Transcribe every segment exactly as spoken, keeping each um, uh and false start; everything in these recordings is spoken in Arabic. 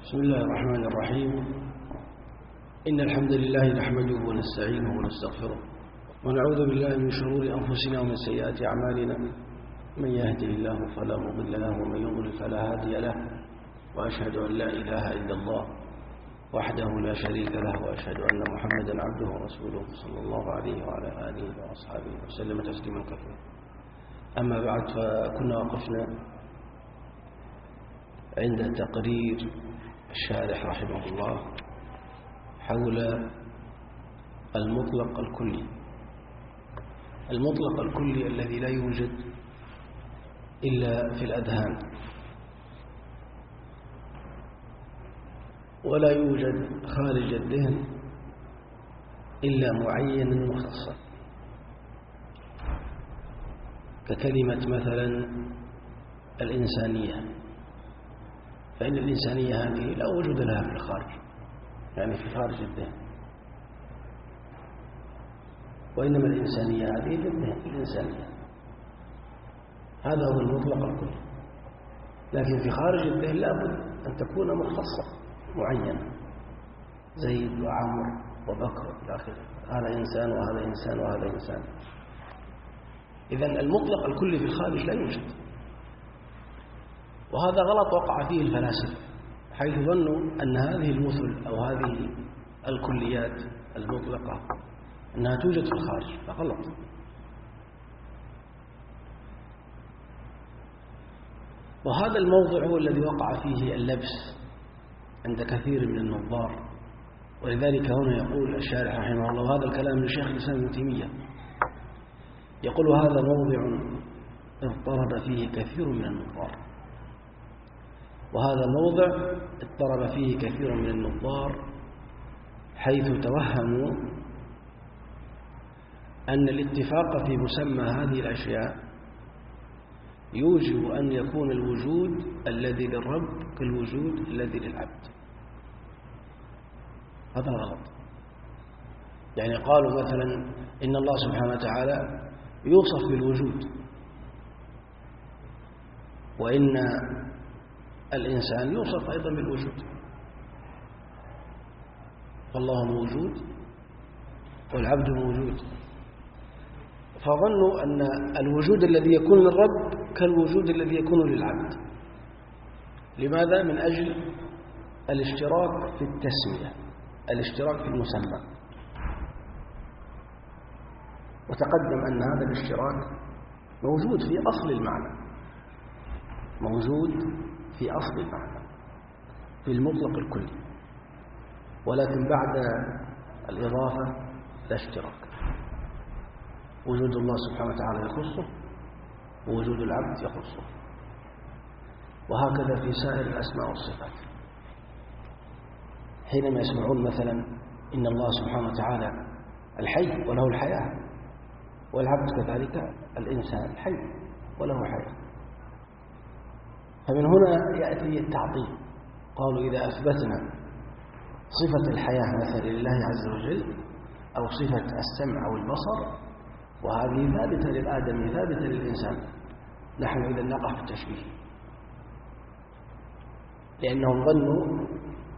بسم الله الرحمن الرحيم. إن الحمد لله نحمده ونستعينه ونستغفره ونعوذ بالله من شرور أنفسنا ومن سيئات أعمالنا. من يهده الله فلا مضل له ومن يضلل فلا هادي له، وأشهد أن لا إله إلا الله وحده لا شريك له، وأشهد أن محمدا عبده ورسوله صلى الله عليه وعلى آله وأصحابه وسلم تسليما كثيرا. أما بعد، فكنا وقفنا عند تقرير الشارح رحمه الله حول المطلق الكلي. المطلق الكلي الذي لا يوجد إلا في الأذهان، ولا يوجد خارج الذهن إلا معين مختصر، ككلمة مثلا الإنسانية، فإن الإنسانية هذه لا وجود لها في الخارج، يعني في خارج الذهن، وإنما الإنسانية هذه في الذهن الإنسانية، هذا هو المطلق الكلي. لكن في خارج الذهن لابد أن تكون مختصة معينة، زيد وعمر وبكر إلى آخره، هذا إنسان وهذا إنسان وهذا إنسان. إذن المطلق الكلي في الخارج لا يوجد، وهذا غلط وقع فيه الفلاسفة، حيث ظنوا أن هذه المثل أو هذه الكليات المطلقة أنها توجد في الخارج، فغلط. وهذا الموضع هو الذي وقع فيه اللبس عند كثير من النظار، ولذلك هنا يقول الشارح رحمه الله، وهذا الكلام من شيخ الإسلام ابن تيمية، يقول هذا موضع اضطرب فيه كثير من النظار، وهذا موضع اضطرب فيه كثير من النظار، حيث توهموا أن الاتفاق في مسمى هذه الأشياء يوجب أن يكون الوجود الذي للرب كالوجود الذي للعبد. هذا غلط. يعني قالوا مثلا إن الله سبحانه وتعالى يوصف بالوجود، وإن الإنسان يوصف أيضا بالوجود، فالله موجود والعبد موجود، فظنوا أن الوجود الذي يكون للرب كالوجود الذي يكون للعبد. لماذا؟ من أجل الاشتراك في التسمية، الاشتراك في المسمى. وتقدم أن هذا الاشتراك موجود في أصل المعنى، موجود في أصل المعنى في المطلق الكلي، ولكن بعد الإضافة لا اشتراك. وجود الله سبحانه وتعالى يخصه، ووجود العبد يخصه، وهكذا في سائر الأسماء والصفات. حينما يسمعون مثلا إن الله سبحانه وتعالى الحي وله الحياة، والعبد كذلك الإنسان الحي وله حياة، فمن هنا يأتي التعطيل. قالوا إذا أثبتنا صفة الحياة مثلا لله عز وجل، أو صفة السمع أو البصر، وهذه ثابتة للآدمي ثابتة للإنسان، نحن إذا نقع في التشبيه، لأنهم ظنوا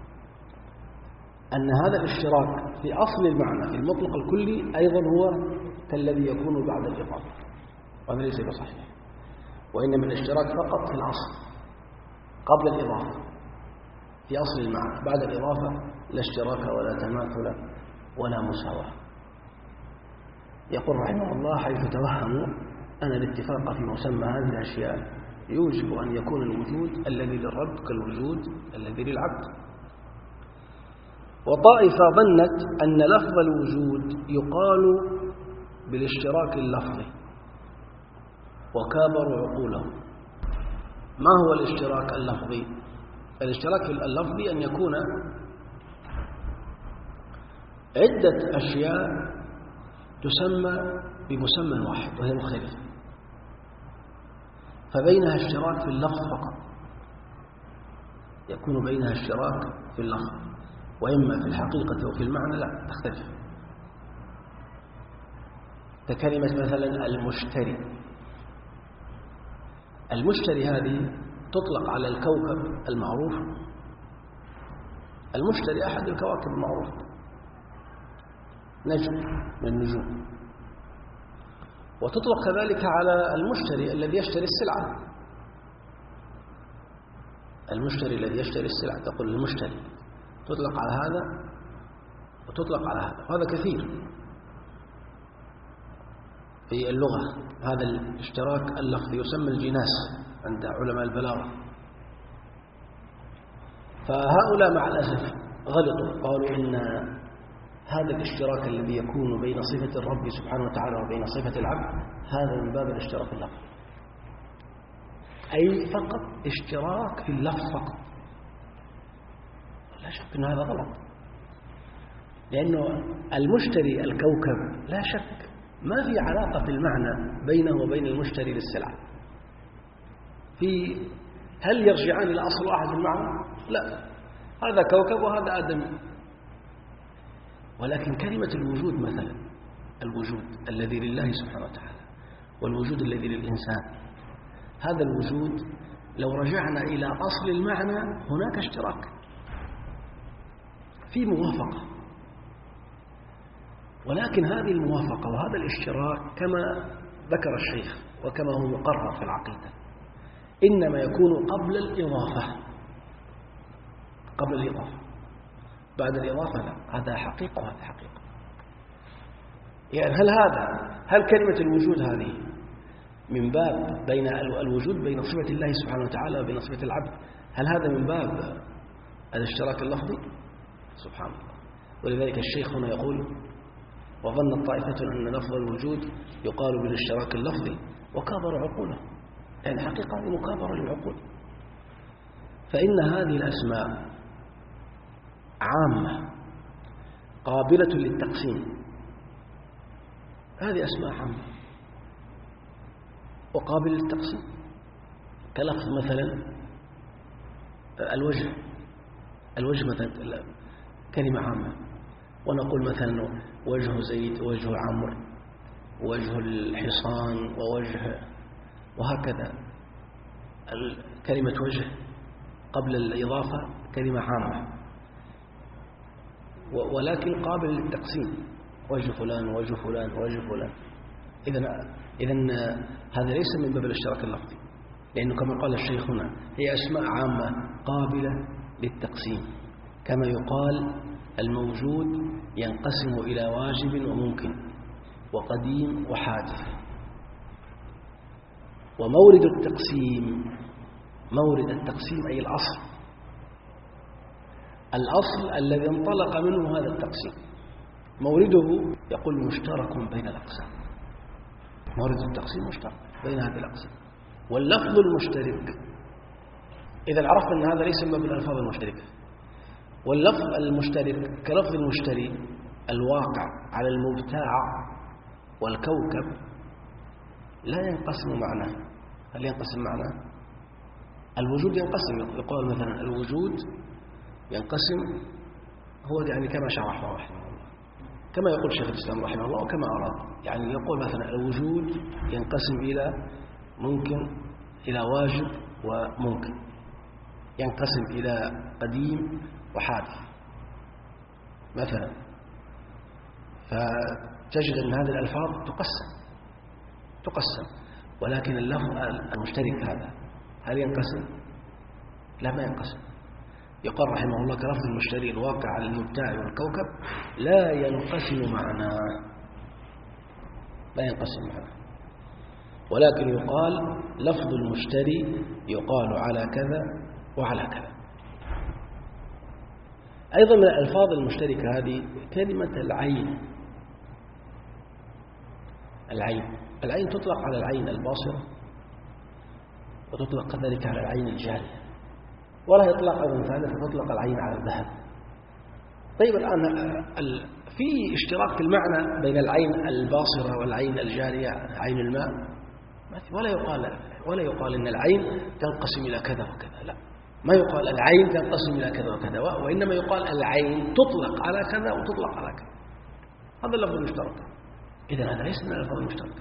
أن هذا الاشتراك في أصل المعنى في المطلق الكلي أيضا هو كالذي يكون بعد الإضافة، وهذا ليس بصحيح، وإنما الاشتراك فقط في الأصل قبل الإضافة، في أصل المعنى. بعد الإضافة لا اشتراك ولا تماثل ولا مساواة. يقول رحمه الله حيث توهموا أن الاتفاق في مسمى هذه الأشياء يوجب أن يكون الوجود الذي للرب كالوجود الذي للعبد. وطائفة ظنت أن لفظ الوجود يقال بالاشتراك اللفظي، وكابروا عقولهم. ما هو الاشتراك اللفظي؟ الاشتراك اللفظي أن يكون عدة أشياء تسمى بمسمى واحد وهي مختلفة، فبينها اشتراك في اللفظ فقط، يكون بينها اشتراك في اللفظ، وإما في الحقيقة وفي المعنى لا تختلف. ككلمة مثلا المشتري. المشتري هذه تطلق على الكوكب المعروف المشتري أحد الكواكب المعروفة، نجم من النجوم. وتطلق كذلك على المشتري الذي يشتري السلعة، المشتري الذي يشتري السلعة تقول المشتري، تطلق على هذا وتطلق على هذا، وهذا كثير في اللغة. هذا الاشتراك اللفظي يسمى الجناس عند علماء البلاغة. فهؤلاء مع الأسف غلطوا، قالوا إن هذا الاشتراك الذي يكون بين صفة الرب سبحانه وتعالى وبين صفة العبد هذا من باب الاشتراك اللفظي، أي فقط اشتراك في اللفظ فقط. لا شك أن هذا غلط، لأنه المشتري الكوكب لا شك ما في علاقة في المعنى بينه وبين المشتري للسلعة. في هل يرجعان إلى أصل واحد المعنى؟ لا، هذا كوكب وهذا آدم. ولكن كلمة الوجود مثلا، الوجود الذي لله سبحانه وتعالى والوجود الذي للإنسان، هذا الوجود لو رجعنا إلى أصل المعنى هناك اشتراك في موافقة، ولكن هذه الموافقة وهذا الاشتراك كما ذكر الشيخ وكما هو مقرر في العقيدة إنما يكون قبل الإضافة، قبل الإضافة. بعد الإضافة لا، هذا حقيقة وهذا حقيقة. يعني هل هذا هل كلمة الوجود هذه من باب بين الوجود بين صفة الله سبحانه وتعالى وبين صفة العبد، هل هذا من باب الاشتراك اللفظي؟ سبحان الله. ولذلك الشيخ هنا يقول وظن طائفة أن لفظ الوجود يقال بالاشتراك اللفظي وكابر عقوله، يعني حقيقة مكابرة للعقول. فإن هذه الأسماء عامة قابلة للتقسيم، هذه أسماء عامة وقابلة للتقسيم، كلفظ مثلا الوجه، الوجه مثلا كلمة عامة، ونقول مثلا وجه زيد، وجه عمرو، وجه الحصان، ووجه، وهكذا. كلمة وجه قبل الإضافة كلمة عامة ولكن قابل للتقسيم، وجه فلان وجه فلان وجه فلان. إذن إذن هذا ليس من باب الاشتراك اللفظي، لأنه كما قال الشيخ هنا هي أسماء عامة قابلة للتقسيم، كما يقال الموجود ينقسم إلى واجب وممكن وقديم وحادث. ومورد التقسيم، مورد التقسيم أي الأصل، الأصل الذي انطلق منه هذا التقسيم مورده يقول مشترك بين الأقسام، مورد التقسيم مشترك بين هذه الأقسام. واللفظ المشترك إذا عرفنا أن هذا ليس من باب الألفاظ المشتركة، واللفظ المشترك كلفظ المشتري الواقع على المبتاع والكوكب لا ينقسم معناه. هل ينقسم معناه؟ الوجود ينقسم، يقول مثلا الوجود ينقسم، هو يعني كما شرحه رحمه الله، كما يقول شيخ الإسلام رحمه الله وكما أراد. يعني يقول مثلا الوجود ينقسم إلى ممكن، إلى واجب وممكن، ينقسم إلى قديم وحادث مثلا. فتجد أن هذه الألفاظ تقسم تقسم ولكن اللفظ المشترك هذا هل ينقسم؟ لا، ما ينقسم. يقول رحمه الله كلفظ المشتري الواقع على المبتاع والكوكب لا ينقسم معناه، لا ينقسم معناه، ولكن يقال لفظ المشتري يقال على كذا وعلى كذا. أيضا من الألفاظ المشتركة هذه كلمة العين. العين العين تطلق على العين الباصرة وتطلق كذلك على العين الجارية، ولا يطلق أيضا ثالث تطلق العين على الذهب. طيب الآن في اشتراك في المعنى بين العين الباصرة والعين الجارية عين الماء، ولا يقال ولا يقال إن العين تنقسم إلى كذا وكذا، لا، ما يقال العين تنقسم إلى كذا وكذا، وإنما يقال العين تطلق على كذا وتطلق على كذا. هذا اللفظ المشترك. إذن هذا ليس من الألفاظ المشتركة.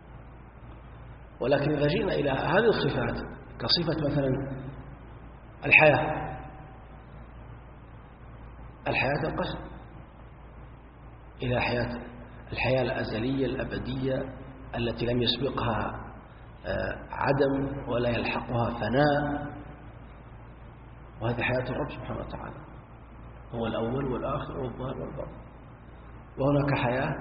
ولكن إذا جئنا إلى هذه الصفات كصفة مثلا الحياة، الحياة تنقسم إلى حياة الحياة الأزلية الأبدية التي لم يسبقها عدم ولا يلحقها فناء، وهذه حياة الرب سبحانه وتعالى، هو الأول والآخر والظاهر والباطن. وهناك حياة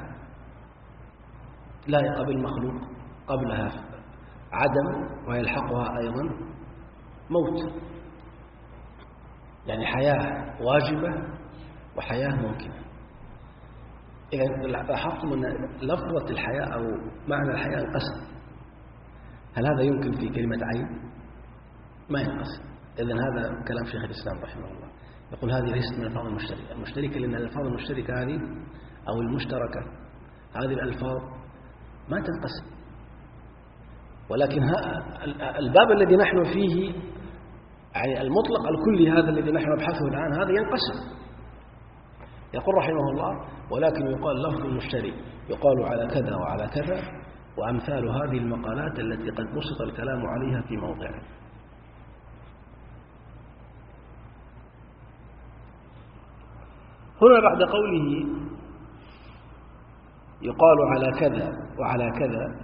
لائقة بالمخلوق قبلها عدم ويلحقها أيضا موت، يعني حياة واجبة وحياة ممكنة. إذا لاحظتم أن لفظة الحياة أو معنى الحياة انقسم، هل هذا يمكن في كلمة عين؟ ما ينقسم. إذن هذا كلام شيخ الإسلام رحمه الله، يقول هذه ليست من الألفاظ المشتركة. المشتركة لأن الألفاظ المشتركة هذه أو المشتركة هذه الألفاظ ما تنقسم، ولكن الباب الذي نحن فيه يعني المطلق الكلي هذا الذي نحن نبحثه الآن هذا ينقسم. يقول رحمه الله ولكن يقال لفظ المشترك يقال على كذا وعلى كذا، وأمثال هذه المقالات التي قد بسط الكلام عليها في موضعه. هنا بعد قوله يقال على كذا وعلى كذا،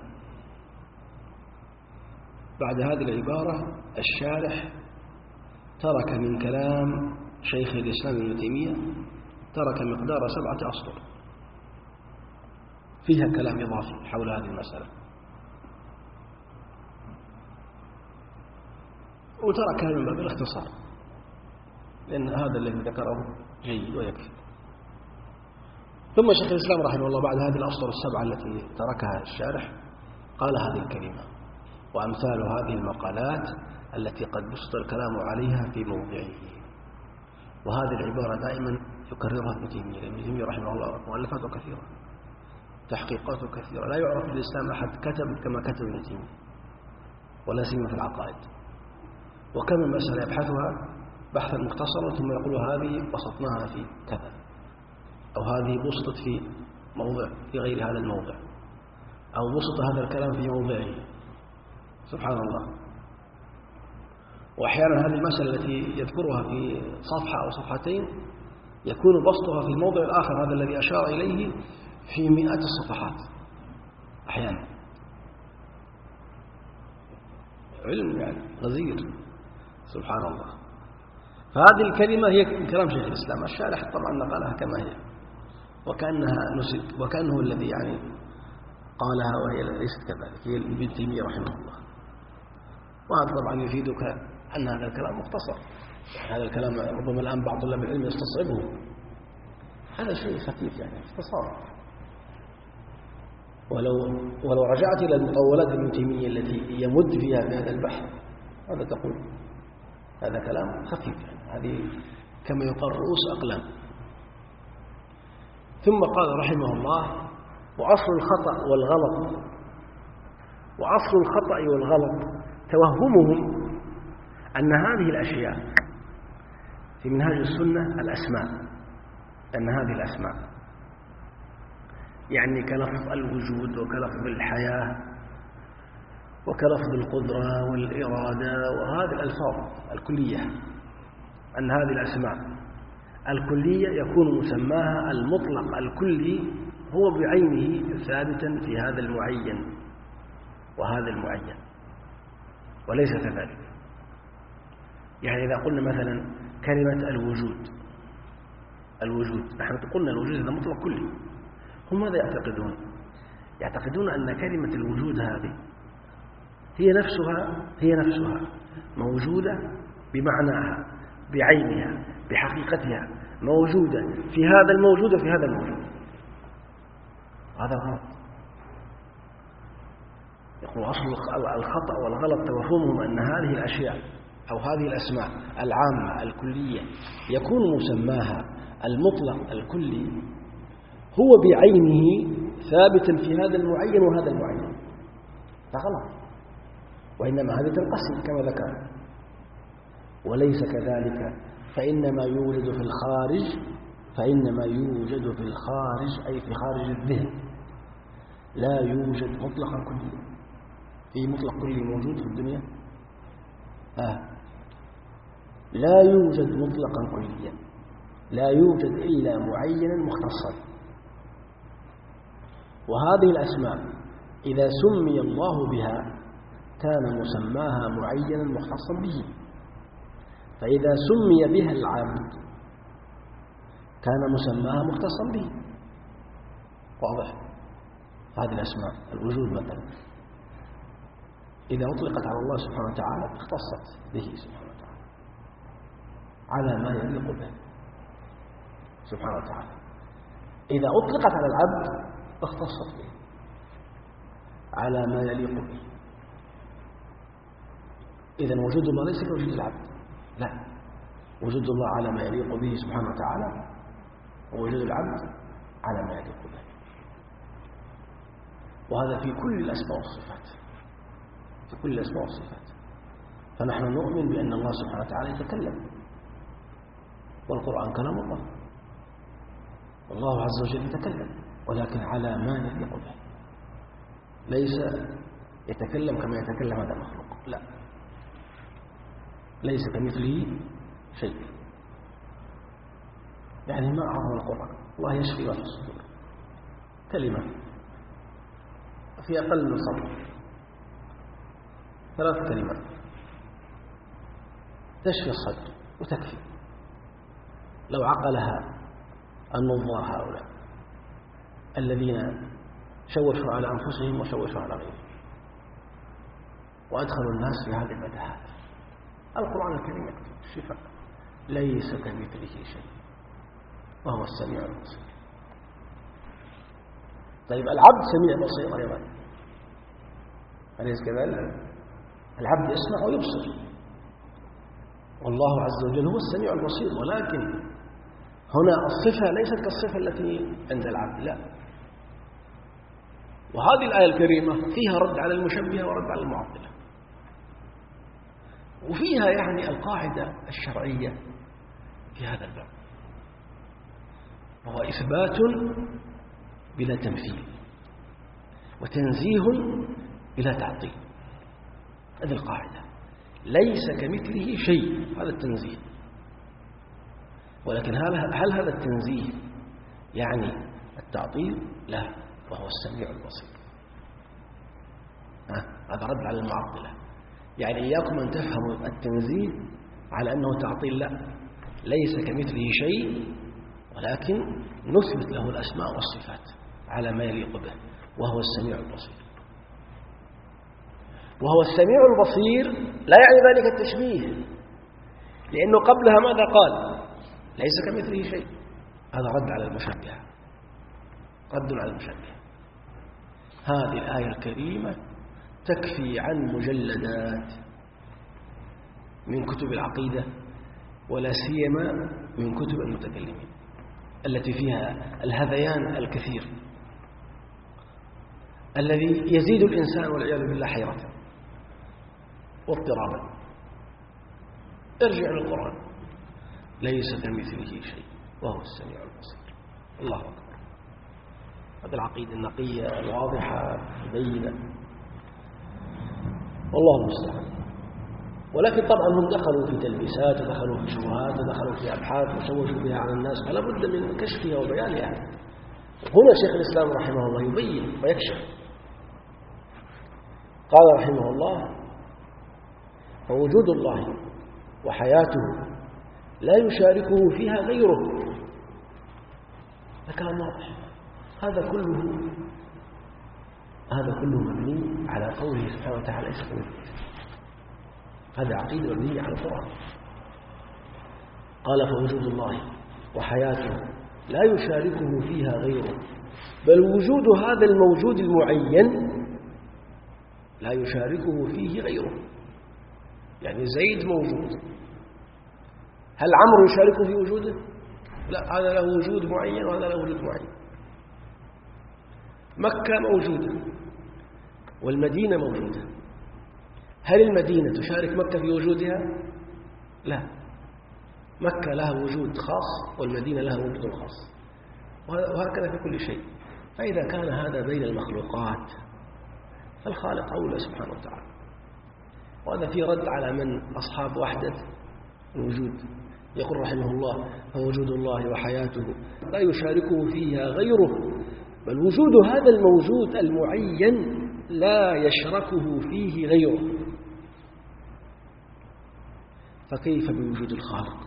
بعد هذه العبارة الشارح ترك من كلام شيخ الإسلام ابن تيمية ترك مقدار سبعة أسطر فيها كلام إضافي حول هذه المسألة، وتركها من باب الاختصار لأن هذا الذي ذكره جيد ويكفي. ثم شيخ الإسلام رحمه الله بعد هذه الأسطر السبعة التي تركها الشارح قال هذه الكلمة وأمثال هذه المقالات التي قد بسط الكلام عليها في موضعه. وهذه العبارة دائما يكررها ابن تيمية، ابن تيمية رحمه الله مؤلفاته كثيرة، تحقيقاته كثيرة، لا يعرف في الإسلام أحد كتب كما كتب ابن تيمية، ولا سيما في العقائد. وكم من مسألة يبحثها بحثا مختصرا ثم يقول هذه بسطناها في كذا، أو هذه بسطت في موضع في غير هذا الموضع، أو بسط هذا الكلام في موضعه. سبحان الله. وأحيانا هذه المسألة التي يذكرها في صفحة أو صفحتين يكون بسطها في الموضع الآخر هذا الذي أشار إليه في مئات الصفحات أحيانا. علم يعني غزير. سبحان الله. فهذه الكلمة هي كلام شيخ الإسلام، الشارح طبعا نقلها كما هي وكأنها نسك، وكأنه الذي يعني قالها وهي ليست كذلك، هي ابن تيمية رحمه الله. وهذا طبعا يفيدك أن هذا الكلام مختصر، هذا الكلام ربما الآن بعض طلاب العلم يستصعبه، هذا شيء خفيف يعني اختصار. ولو ولو رجعت إلى المطولات ابن تيمية التي يمد فيها في هذا البحث هذا تقول هذا كلام خفيف يعني، هذه كما يقال رؤوس أقلام. ثم قال رحمه الله وأصل الخطأ والغلط وأصل الخطأ والغلط توهمهم أن هذه الأشياء في منهاج السنة الأسماء، أن هذه الأسماء يعني كلفظ الوجود وكلفظ الحياة وكلفظ القدرة والإرادة وهذه الألفاظ الكلية، أن هذه الأسماء الكلية يكون مسماها المطلق الكلي هو بعينه ثابتا في هذا المعين وهذا المعين، وليس كذلك. يعني إذا قلنا مثلا كلمة الوجود الوجود نحن قلنا الوجود هذا مطلق كلي، هم ماذا يعتقدون؟ يعتقدون أن كلمة الوجود هذه هي نفسها هي نفسها موجودة بمعناها بعينها بحقيقتها، موجودة في هذا الموجود وفي هذا الموجود. هذا غلط. يقول أصل الخطأ والغلط توهمهم أن هذه الأشياء أو هذه الأسماء العامة الكلية يكون مسماها المطلق الكلي هو بعينه ثابتا في هذا المعين وهذا المعين. هذا غلط، وإنما هذه تنقسم كما ذكر، وليس كذلك، فإنما يوجد في الخارج فإنما يوجد في الخارج أي في خارج الذهن، لا يوجد مطلقا كليا. في مطلق كلي موجود في الدنيا؟ آه. لا يوجد مطلقا كليا، لا يوجد إلا معينا مختصا. وهذه الأسماء إذا سمي الله بها كان مسماها معينا مختصا به، فإذا سمي بها العبد كان مسماها مختصا به. واضح؟ هذه الأسماء الوجود مثلا إذا أطلقت على الله سبحانه وتعالى اختصت به سبحانه وتعالى على ما يليق به سبحانه وتعالى. إذا أطلقت على العبد اختصت به على ما يليق به. إذن وجود الله ليس كوجود العبد، لا، وجود الله على ما يليق به سبحانه وتعالى، ووجود العبد على ما يليق به. وهذا في كل الأسماء والصفات، في كل الأسماء والصفات. فنحن نؤمن بأن الله سبحانه وتعالى يتكلم، والقرآن كلام الله، والله عز وجل يتكلم، ولكن على ما يليق به، ليس يتكلم كما يتكلم هذا المخلوق، لا، ليس كمثله شيء. يعني ما أعظم القرآن، الله يشفي ما في الصدور، كلمة في أقل من سطر، ثلاث كلمات تشفي الصدر وتكفي. لو عقلها النظار هؤلاء الذين شوشوا على أنفسهم وشوشوا على غيرهم وأدخلوا الناس في هذه المتاهات، القرآن الكريم يكتب الشفاء، ليس كمثله شيء وهو السميع البصير. طيب العبد سميع بصير أيضا، أليس كذلك؟ العبد يسمع ويبصر، والله عز وجل هو السميع البصير، ولكن هنا الصفة ليست كالصفة التي عند العبد، لا. وهذه الآية الكريمة فيها رد على المشبهة ورد على المعطلة، وفيها يعني القاعدة الشرعية في هذا الباب، وهو إثبات بلا تمثيل وتنزيه بلا تعطيل. هذه القاعدة، ليس كمثله شيء، هذا التنزيه. ولكن هل هذا التنزيه يعني التعطيل؟ لا، وهو السميع البصير. هذا رد على المعطلة. يعني إياكم أن تفهموا التنزيه على أنه تعطيل، لا، ليس كمثله شيء، ولكن نثبت له الأسماء والصفات على ما يليق به، وهو السميع البصير. وهو السميع البصير لا يعني ذلك التشبيه، لأنه قبلها ماذا قال؟ ليس كمثله شيء. هذا رد على المشبهة، رد على المشبهة. هذه الآية الكريمة تكفي عن مجلدات من كتب العقيدة، ولا سيما من كتب المتكلمين التي فيها الهذيان الكثير الذي يزيد الإنسان والعياذ بالله حيرة واضطرابا. ارجع للقرآن، ليس كمثله شيء وهو السميع البصير. الله أكبر. هذه العقيدة النقية الواضحة البينة، والله المستعان. ولكن طبعا هم دخلوا في تلبيسات ودخلوا في شبهات ودخلوا في أبحاث وشوشوا بها على الناس، فلا بد من كشفها وبيانها. هنا شيخ الإسلام رحمه الله يبين ويكشف. قال رحمه الله: فوجود الله وحياته لا يشاركه فيها غيره. هذا كلام واضح. هذا كله هذا كله مبني على قوله سبحانه وتعالى ليس كمثله شيء. هذا عقيدة مبنية على القرآن. قال: فوجود الله وحياته لا يشاركه فيها غيره، بل وجود هذا الموجود المعين لا يشاركه فيه غيره. يعني زيد موجود، هل عمرو يشاركه في وجوده؟ لا، هذا له وجود معين وهذا له وجود معين. مكة موجودة والمدينة موجودة، هل المدينة تشارك مكة في وجودها؟ لا، مكة لها وجود خاص والمدينة لها وجود خاص، وهكذا في كل شيء. فإذا كان هذا بين المخلوقات فالخالق أولى سبحانه وتعالى. وهذا في رد على من أصحاب وحدة الوجود، يقول رحمه الله: فوجود الله وحياته لا يشاركه فيها غيره، بل وجود هذا الموجود المعين لا يشركه فيه غيره، فكيف بوجود الخالق؟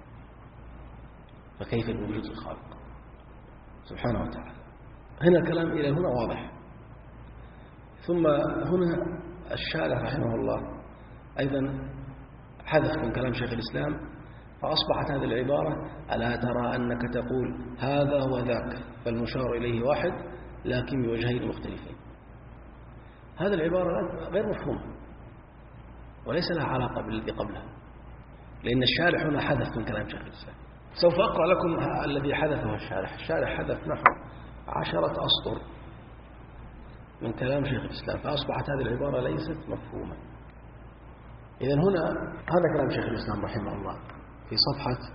فكيف بوجود الخالق سبحانه وتعالى؟ هنا كلام إلى هنا واضح. ثم هنا الشارح رحمه الله أيضا حذف من كلام شيخ الإسلام، فأصبحت هذه العبارة: ألا ترى أنك تقول هذا وذاك فالمشار إليه واحد لكن بوجهين مختلفين. هذه العبارة غير مفهومة وليس لها علاقة بالذي قبلها، لأن الشارح هنا حذف من كلام شيخ الإسلام. سوف أقرأ لكم الذي حذفه الشارح. الشارح حذف نحو عشرة أسطر من كلام شيخ الإسلام، فأصبحت هذه العبارة ليست مفهومة. إذن هنا هذا كلام شيخ الإسلام رحمه الله في صفحة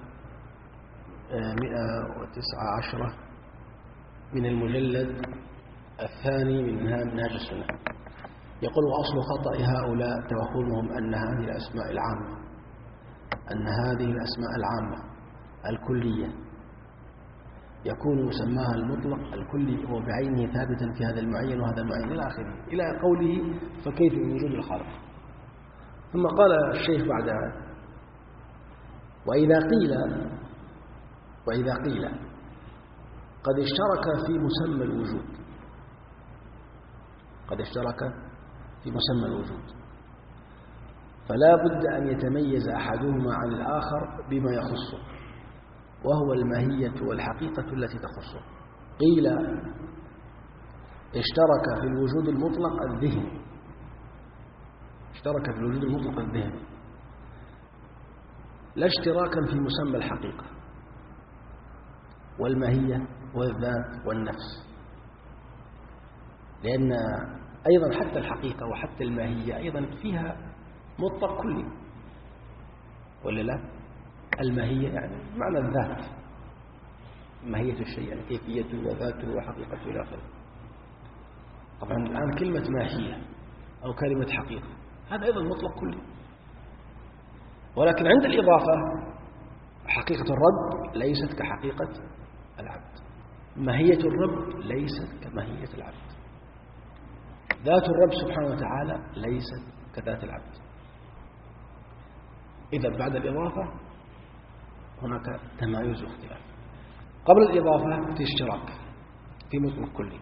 مئة وتسعة عشر من المجلد الثاني من منهاج السنة. يقول: وأصل خطأ هؤلاء توهمهم أن هذه الأسماء العامة أن هذه الأسماء العامة الكلية يكون مسماها المطلق الكلي هو بعينه ثابتا في هذا المعين وهذا المعين إلى آخره، إلى قوله: فكيف بوجود الخالق؟ ثم قال الشيخ بعدها: وإذا قيل وإذا قيل قد اشترك في مسمى الوجود قد اشترك في مسمى الوجود فلا بد أن يتميز أحدهما عن الآخر بما يخصه، وهو الماهية والحقيقة التي تخصه. قيل اشترك في الوجود المطلق الذهن اشترك في الوجود المطلق الذهن لا اشتراكا في مسمى الحقيقة والماهية والذات والنفس، لأن أيضا حتى الحقيقة وحتى الماهية أيضا فيها مطلق كلي، ولا لا؟ الماهية يعني معنى الذات، ماهية الشيء يعني كيفيته وذاته وحقيقته إلى آخره. طبعا الآن كلمة ماهية أو كلمة حقيقة هذا أيضا مطلق كلي، ولكن عند الإضافة حقيقة الرب ليست كحقيقة العبد، ماهية الرب ليست كماهية العبد، ذات الرب سبحانه وتعالى ليست كذات العبد. إذا بعد الإضافة هناك تمايز واختلاف. قبل الإضافة في اشتراك في مطلق كلي.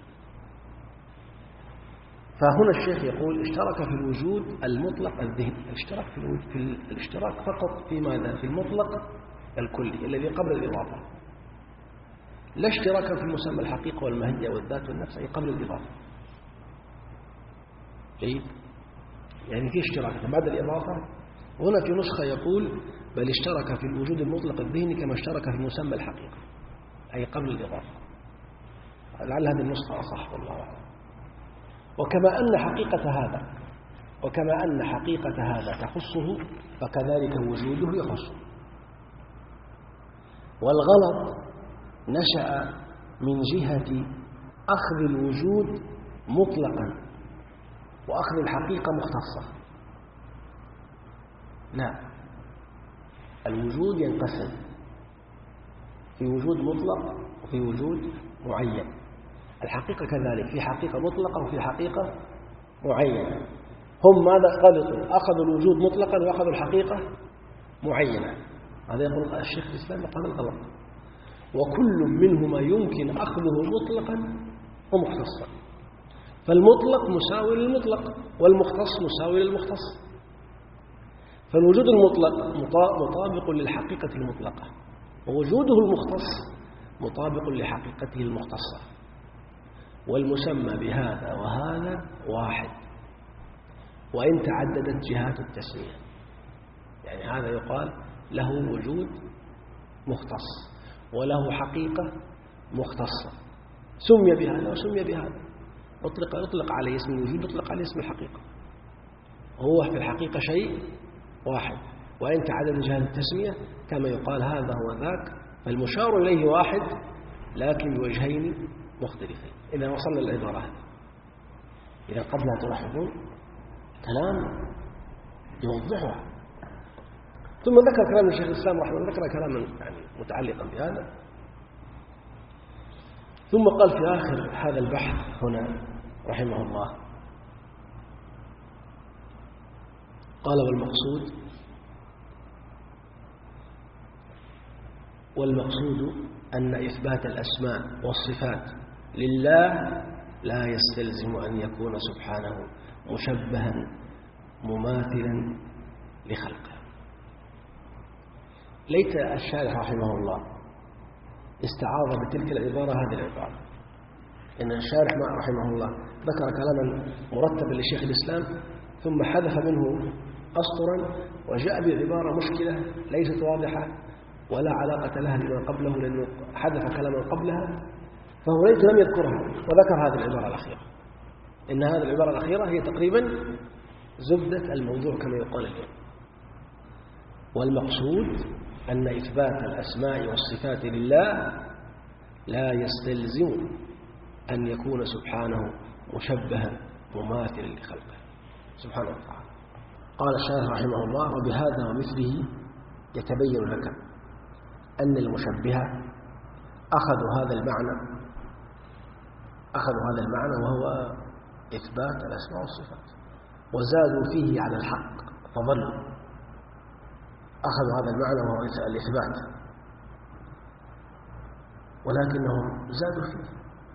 فهنا الشيخ يقول: اشترك في الوجود المطلق الذهني، الاشتراك في الوجود في الاشتراك فقط في ماذا؟ في المطلق الكلي الذي قبل الإضافة، لا اشتراك في المسمى الحقيقة والماهية والذات والنفس أي قبل الإضافة. جيد؟ يعني في اشتراك بعد الإضافة. هنا في نسخة يقول: بل اشترك في الوجود المطلق الذهني كما اشترك في مسمى الحقيقة أي قبل الإضافة. لعل هذه النسخة أصح والله أعلم. وكما أن حقيقة هذا وكما أن حقيقة هذا تخصه فكذلك وجوده يخصه. والغلط نشأ من جهة أخذ الوجود مطلقا وأخذ الحقيقة مختصة. لا، الوجود ينقسم في وجود مطلق وفي وجود معين. الحقيقة كذلك، في حقيقة مطلقة وفي حقيقة معينة. هم ماذا غلطوا؟ أخذوا الوجود مطلقا وأخذوا الحقيقة معينة. هذا يقول الشيخ الإسلام هذا الغلط. وكل منهما يمكن أخذه مطلقا ومختصا، فالمطلق مساوي للمطلق والمختص مساوي للمختص. فالوجود المطلق مطابق للحقيقة المطلقة، ووجوده المختص مطابق لحقيقته المختصة، والمسمى بهذا وهذا واحد وإن تعددت جهات التسمية. يعني هذا يقال له وجود مختص وله حقيقة مختصة، سمي بهذا وسمي بهذا، أطلق أطلق عليه اسم الوجود أطلق عليه اسم الحقيقة. هو في الحقيقة شيء واحد وإن تعدد جهات التسمية كما يقال هذا هو ذاك، فالمشار إليه واحد لكن بوجهين مختلفين. إذا وصلنا للعبارة هذه، إذا قبلها تلاحظون كلام يوضحها. ثم ذكر كلام الشيخ الإسلام رحمه الله، ذكر كلاما يعني متعلقا بهذا، ثم قال في آخر هذا البحث هنا رحمه الله، قال: والمقصود والمقصود أن إثبات الأسماء والصفات لله لا يستلزم أن يكون سبحانه مشبها مماثلا لخلقه. ليت الشارح رحمه الله استعاض بتلك العبارة هذه العبارة، إن الشارح رحمه الله ذكر كلاما مرتبا لشيخ الإسلام ثم حذف منه أسطرا وجاء بعبارة مشكلة ليست واضحة ولا علاقة لها لما قبله، لأنه حذف كلاما قبلها، فهو ليس لم يذكرها وذكر هذه العبارة الأخيرة. إن هذه العبارة الأخيرة هي تقريبا زبدة الموضوع كما يقال اليوم. والمقصود أن إثبات الأسماء والصفات لله لا يستلزم أن يكون سبحانه مشبها مماثلا لخلقه سبحانه وتعالى. قال الشارح رحمه الله: وبهذا ومثله يتبين لك أن المشبهة أخذوا هذا المعنى أخذوا هذا المعنى وهو إثبات الأسماء والصفات، وزادوا فيه على الحق فضلوا. أخذوا هذا المعنى وهو الإثبات، ولكنهم زادوا فيه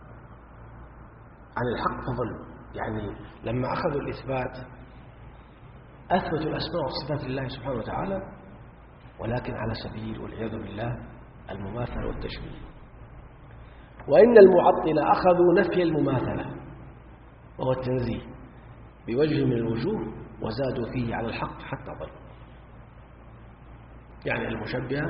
عن الحق فضلوا. يعني لما أخذوا الإثبات أثبتوا الأسماء والصفات لله سبحانه وتعالى، ولكن على سبيل والعياذ بالله المماثلة والتشبيه. وإن المعطلة أخذوا نفي المماثلة وهو التنزيه بوجه من الوجوه، وزادوا فيه على الحق حتى ضلوا. يعني المشبهة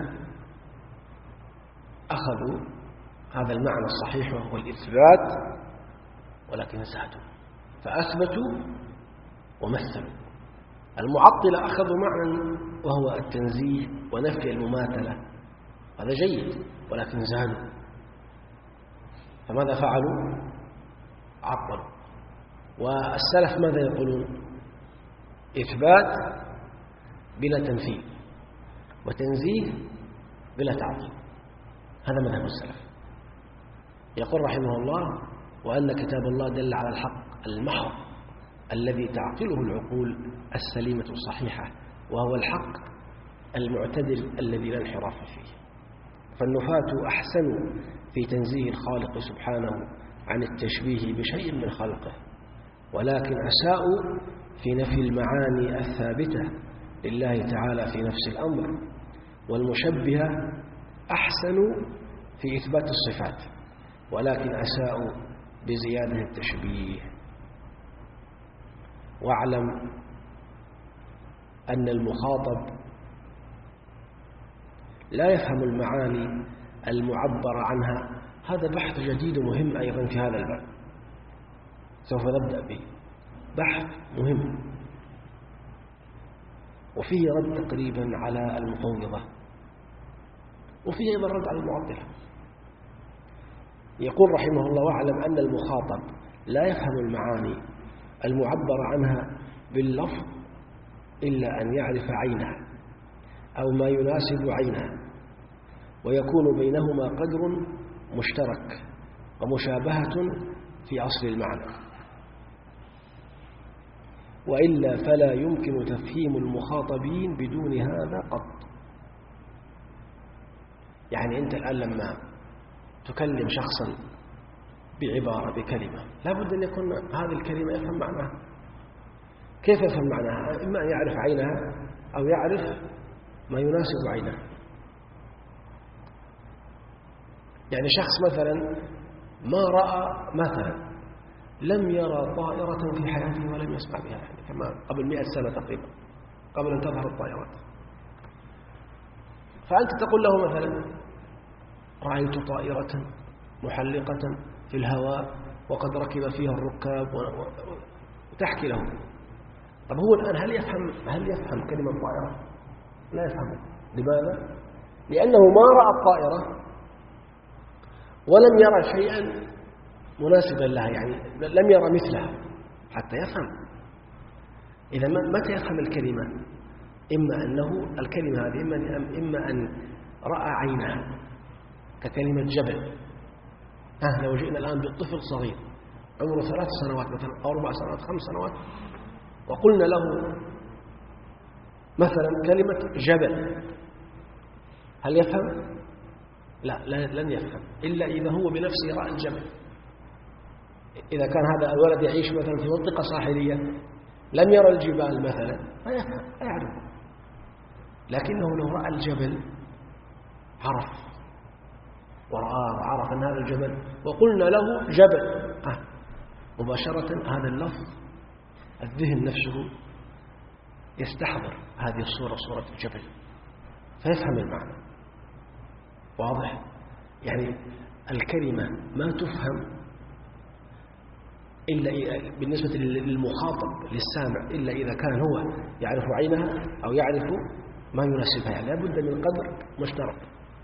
أخذوا هذا المعنى الصحيح وهو الإثبات، ولكن زادوا فأثبتوا ومثلوا. المعطلة أخذوا معنى وهو التنزيه ونفي المماثلة، هذا جيد، ولكن زادوا. فماذا فعلوا؟ عطلوا. والسلف ماذا يقولون؟ إثبات بلا تمثيل، وتنزيه بلا تعطيل. هذا مذهب السلف. يقول رحمه الله: وأن كتاب الله دل على الحق المحض الذي تعقله العقول السليمة الصحيحة، وهو الحق المعتدل الذي لا انحراف فيه. فالنفاة أحسنوا في تنزيه الخالق سبحانه عن التشبيه بشيء من خلقه، ولكن أساءوا في نفي المعاني الثابتة لله تعالى في نفس الأمر. والمشبهة أحسنوا في إثبات الصفات، ولكن أساءوا بزيادة التشبيه. واعلم أن المخاطب لا يفهم المعاني المعبر عنها. هذا بحث جديد مهم أيضا في هذا الباب، سوف نبدأ به، بحث مهم، وفيه رد تقريبا على المفوضة، وفيه أيضا رد على المعطلة. يقول رحمه الله: واعلم أن المخاطب لا يفهم المعاني المعبر عنها باللفظ إلا أن يعرف عينها أو ما يناسب عينها، ويكون بينهما قدر مشترك ومشابهة في أصل المعنى، وإلا فلا يمكن تفهيم المخاطبين بدون هذا قط. يعني أنت الآن لما تكلم شخصا بعبارة بكلمة لابد أن يكون هذه الكلمة يفهم معناها. كيف يفهم معناها؟ إما أن يعرف عينها أو يعرف ما يناسب عينها. يعني شخص مثلا ما رأى مثلا لم يرى طائرة في حياته ولم يسمع بها، يعني كما قبل مئة سنة تقريبا، قبل أن تظهر الطائرات. فأنت تقول له مثلا: رأيت طائرة محلقة في الهواء وقد ركب فيها الركاب، وتحكي له. طب هو الآن هل يفهم هل يفهم كلمة طائرة؟ لا يفهم. لماذا؟ لأنه ما رأى الطائرة ولم يرى شيئا مناسبا لها، يعني لم يرى مثلها حتى يفهم. إذا متى يفهم الكلمة؟ إما أنه الكلمة هذه إما, إما أن رأى عينها ككلمة جبل. ها لو جئنا الآن بالطفل صغير عمره ثلاث سنوات مثلا أو أربع سنوات خمس سنوات وقلنا له مثلا كلمة جبل، هل يفهم؟ لا لن يفهم إلا إذا هو بنفسه رأى الجبل. إذا كان هذا الولد يعيش مثلا في منطقة ساحلية لم يرى الجبال مثلا ما يفهم لا يعرف، لكنه لو رأى الجبل عرف ورآه وعرف أن هذا الجبل وقلنا له جبل آه. مباشرة هذا اللفظ الذهن نفسه يستحضر هذه الصورة صورة الجبل فيفهم المعنى. واضح؟ يعني الكلمة ما تفهم إلا بالنسبة للمخاطب للسامع إلا إذا كان هو يعرف عينها أو يعرف ما يناسبها، يعني لابد من قدر مشترك.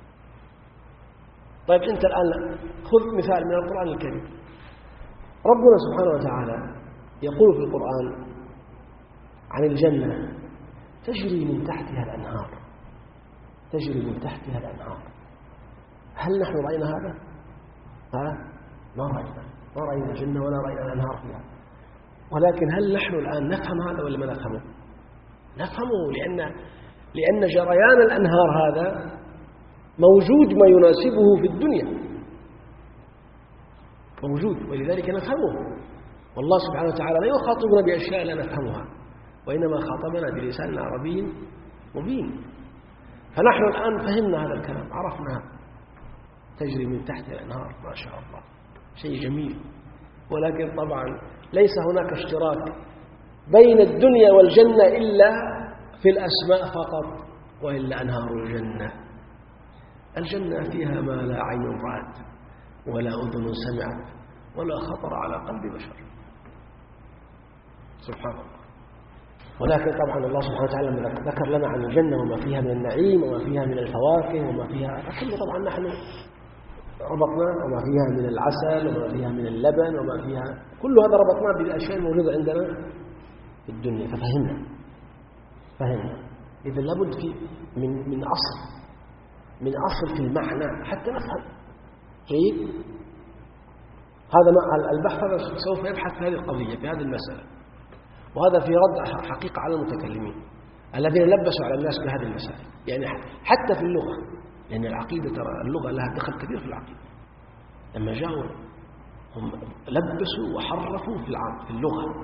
طيب أنت الآن خذ مثال من القرآن الكريم. ربنا سبحانه وتعالى يقول في القرآن عن الجنة تجري من تحتها الأنهار، تجري من تحتها الأنهار. هل نحن رأينا هذا؟ ها؟ ما رأينا، ما رأينا الجنة ولا رأينا الأنهار فيها. ولكن هل نحن الآن نفهم هذا ولا ما نفهمه؟ نفهمه، لأن لأن جريان الأنهار هذا موجود ما يناسبه في الدنيا موجود، ولذلك نفهمه. والله سبحانه وتعالى لا يخاطبنا بأشياء لا نفهمها، وإنما خاطبنا بلسان عربي مبين. فنحن الآن فهمنا هذا الكلام، عرفنا تجري من تحت الأنهار، ما شاء الله شيء جميل. ولكن طبعا ليس هناك اشتراك بين الدنيا والجنة إلا في الأسماء فقط، وإلا أنهار الجنة. الجنة فيها ما لا عين رأت ولا أذن سمعت ولا خطر على قلب بشر، سبحان الله. ولكن طبعا الله سبحانه وتعالى ذكر لنا عن الجنة وما فيها من النعيم وما فيها من الفواكه وما فيها، كله طبعا نحن ربطنا، وما فيها من العسل وما فيها من اللبن وما فيها، كل هذا ربطناه بالأشياء الموجودة عندنا في الدنيا، ففهمنا فهمنا. إذا لابد في من من أصل من أصل في المعنى حتى نفهم. جيد؟ هذا البحث هذا سوف يبحث في هذه القضية، في هذه المسألة، وهذا في رد حقيقة على المتكلمين الذين لبسوا على الناس بهذه المسائل. يعني حتى في اللغة، لأن يعني العقيدة ترى اللغة لها دخل كبير في العقيدة. لما جاءوا هم لبسوا وحرفوا في في اللغة،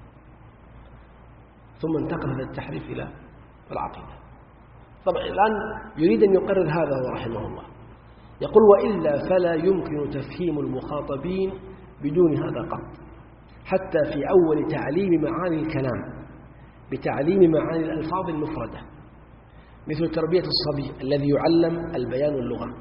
ثم انتقل هذا التحريف إلى العقيدة. طبعا الآن يريد أن يقرر هذا هو رحمه الله، يقول: وإلا فلا يمكن تفهيم المخاطبين بدون هذا قط، حتى في أول تعليم معاني الكلام بتعليم معاني الألفاظ المفردة، مثل تربية الصبي الذي يعلم البيان واللغة،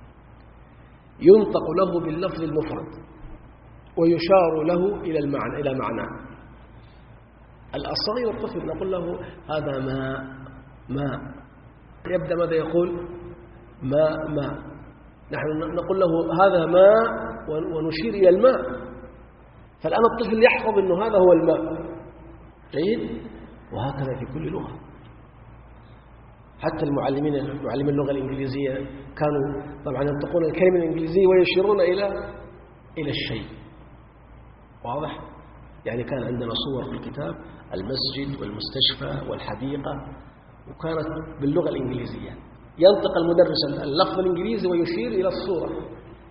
ينطق له باللفظ المفرد ويشار له إلى المعنى إلى معناه. الصغير الطفل نقول له هذا ماء ماء، يبدأ ماذا يقول؟ ماء ماء. نحن نقول له هذا ماء ونشير إلى الماء، فالآن الطفل يحفظ أنه هذا هو الماء. جيد؟ وهكذا في كل لغة. حتى المعلمين معلمين اللغة الإنجليزية كانوا طبعا ينطقون الكلمة الإنجليزية ويشيرون إلى إلى الشيء. واضح؟ يعني كان عندنا صور في الكتاب: المسجد والمستشفى والحديقة، وكانت باللغة الإنجليزية. ينطق المدرس اللفظ الإنجليزي ويشير إلى الصورة.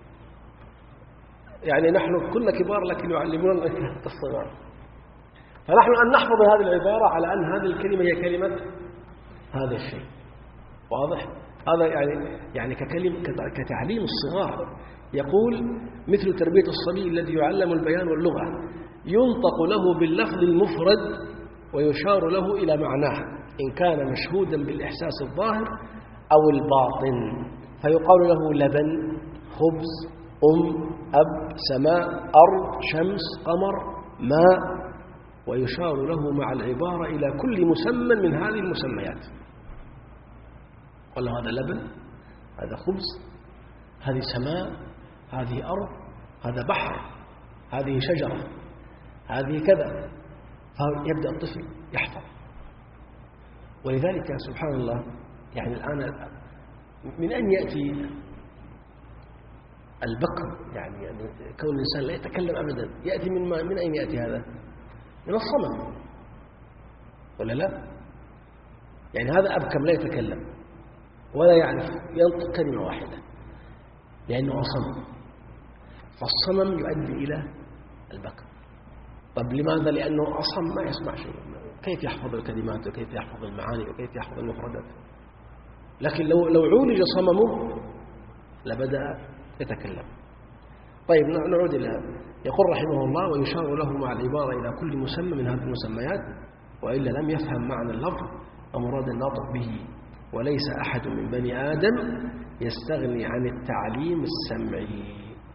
يعني نحن كنا كبار لكن يعلمون الصغار. فنحن أن نحفظ هذه العبارة على أن هذه الكلمة هي كلمة هذا الشيء. واضح؟ هذا يعني يعني ككلمة كتعليم الصغار. يقول: مثل تربية الصبي الذي يعلم البيان واللغة، ينطق له باللفظ المفرد ويشار له إلى معناه إن كان مشهودا بالإحساس الظاهر أو الباطن، فيقال له لبن، خبز، أم، أب، سماء، أرض، شمس، قمر، ماء، ويشار له مع العبارة إلى كل مسمى من هذه المسميات. قال له هذا لبن، هذا خبز، هذه سماء، هذه أرض، هذا بحر، هذه شجرة، هذه كذا. فيبدأ الطفل يحفظ. ولذلك سبحان الله يعني الآن من أين يأتي البكر؟ يعني, يعني كون الإنسان لا يتكلم أبدا يأتي من ما من أين يأتي هذا؟ من الصنم ولا لا؟ يعني هذا أبكم لا يتكلم ولا يعرف ينطق كلمة واحدة لأنه أصم، فالصنم يؤدي إلى البكم. طب لماذا؟ لأنه أصم ما يسمع شيء، كيف يحفظ الكلمات وكيف يحفظ المعاني وكيف يحفظ المفردات؟ لكن لو لو عولج صممه لبدأ يتكلم. طيب نعود إلى يقول رحمه الله: ويشار له مع العبارة إلى كل مسمى من هذه المسميات، وإلا لم يفهم معنى اللفظ ومراد الناطق به. وليس أحد من بني آدم يستغني عن التعليم السمعي،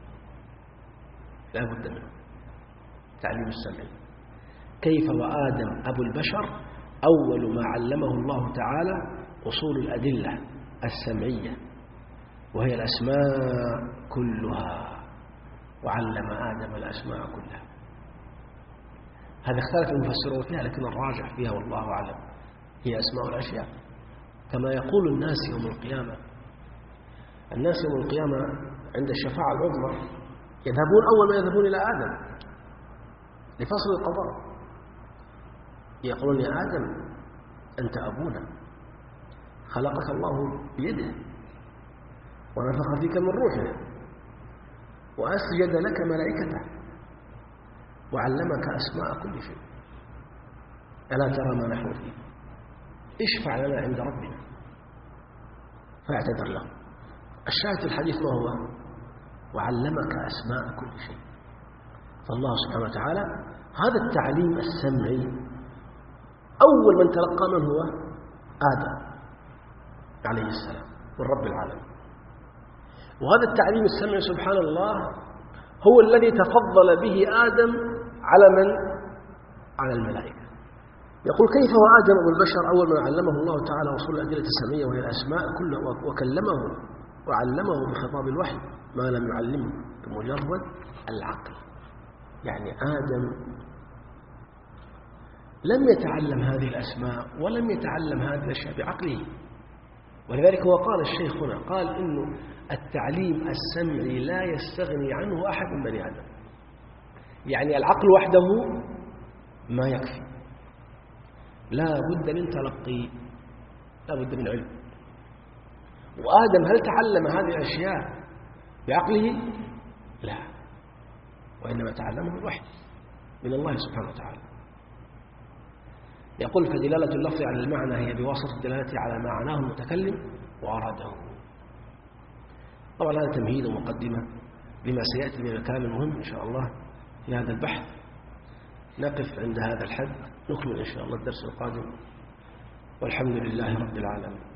لا بد منه التعليم السمعي. كيف وآدم أبو البشر أول ما علمه الله تعالى أصول الأدلة السمعية وهي الأسماء كلها، وعلم آدم الأسماء كلها. هذا اختلف المفسرون فيها، لكن الراجح فيها والله أعلم هي أسماء الأشياء. كما يقول الناس يوم القيامة، الناس يوم القيامة عند الشفاعة العظمى يذهبون أول ما يذهبون إلى آدم لفصل القضاء، يقولون: يا آدم أنت أبونا، خلقك الله بيده ونفخ فيك من روحه وأسجد لك ملائكته وعلمك أسماء كل شيء، ألا ترى ما نحن فيه؟ اشفع لنا عند ربنا. فاعتذر له. الشاهد في الحديث ما هو؟ وعلمك أسماء كل شيء. فالله سبحانه وتعالى هذا التعليم السمعي أول من تلقى من هو؟ آدم عليه السلام من رب العالمين. وهذا التعليم السمعي سبحان الله هو الذي تفضل به آدم على من؟ على الملائكة. يقول: كيف وآدم أبو البشر أول من علمه الله تعالى أصول الأدلة السمعية وهي الأسماء كلها، وكلمه وعلمه بخطاب الوحي ما لم يعلمه بمجرد العقل. يعني آدم لم يتعلم هذه الأسماء ولم يتعلم هذه الأشياء بعقله. ولذلك هو قال الشيخ هنا، قال إنه التعليم السمعي لا يستغني عنه أحد من بني آدم. يعني العقل وحده ما يكفي، لا بد من تلقي، لا بد من علم. وآدم هل تعلم هذه الأشياء بعقله؟ لا، وإنما تعلمه بالوحي من الله سبحانه وتعالى. يقول: فدلالة اللفظ على المعنى هي بواسطة الدلالة على معناه المتكلم وأراده. طبعا هذا تمهيد ومقدمة لما سيأتي من الكلام المهم إن شاء الله في هذا البحث. نقف عند هذا الحد، نكمل إن شاء الله الدرس القادم، والحمد لله رب العالمين.